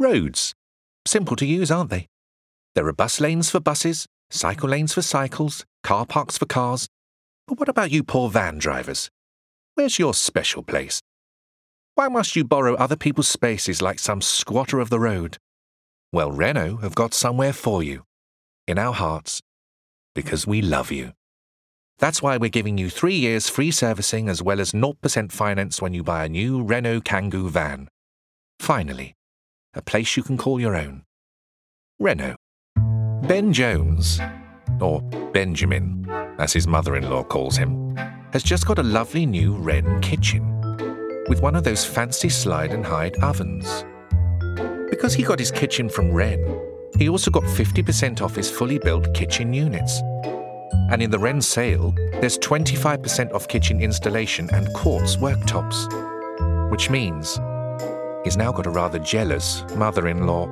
Roads. Simple to use, aren't they? There are bus lanes for buses, cycle lanes for cycles, car parks for cars. But what about you poor van drivers? Where's your special place? Why must you borrow other people's spaces like some squatter of the road? Well, Renault have got somewhere for you. In our hearts. Because we love you. That's why we're giving you 3 years free servicing as well as 0% finance when you buy a new Renault Kangoo van. Finally, a place you can call your own. Renault. Ben Jones, or Benjamin, as his mother-in-law calls him, has just got a lovely new Wren kitchen with one of those fancy slide and hide ovens. Because he got his kitchen from Wren, he also got 50% off his fully built kitchen units. And in the Wren sale, there's 25% off kitchen installation and quartz worktops, which means he's now got a rather jealous mother-in-law.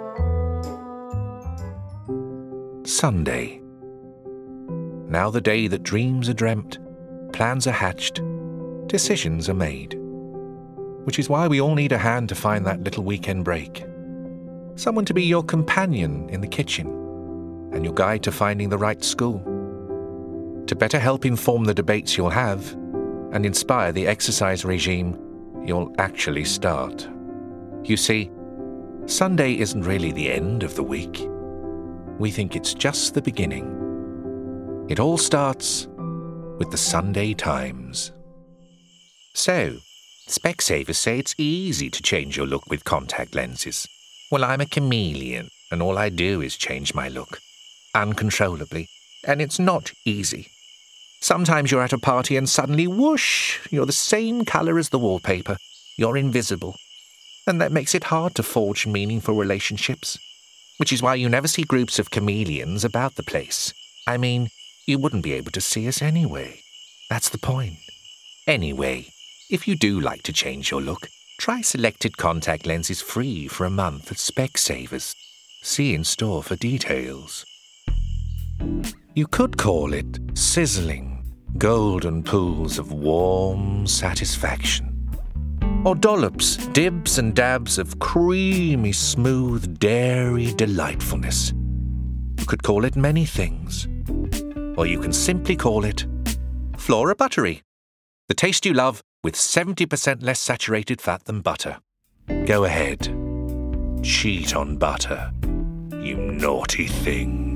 Sunday. Now the day that dreams are dreamt, plans are hatched, decisions are made. Which is why we all need a hand to find that little weekend break. Someone to be your companion in the kitchen and your guide to finding the right school. To better help inform the debates you'll have and inspire the exercise regime you'll actually start. You see, Sunday isn't really the end of the week. We think it's just the beginning. It all starts with the Sunday Times. So, Specsavers say it's easy to change your look with contact lenses. Well, I'm a chameleon, and all I do is change my look, uncontrollably, and it's not easy. Sometimes you're at a party and suddenly, whoosh, you're the same colour as the wallpaper. You're invisible. And that makes it hard to forge meaningful relationships. Which is why you never see groups of chameleons about the place. I mean, you wouldn't be able to see us anyway. That's the point. Anyway, if you do like to change your look, try selected contact lenses free for a month at Specsavers. See in store for details. You could call it sizzling, golden pools of warm satisfaction. Or dollops, dibs and dabs of creamy, smooth, dairy delightfulness. You could call it many things. Or you can simply call it Flora Buttery. The taste you love with 70% less saturated fat than butter. Go ahead. Cheat on butter, you naughty thing.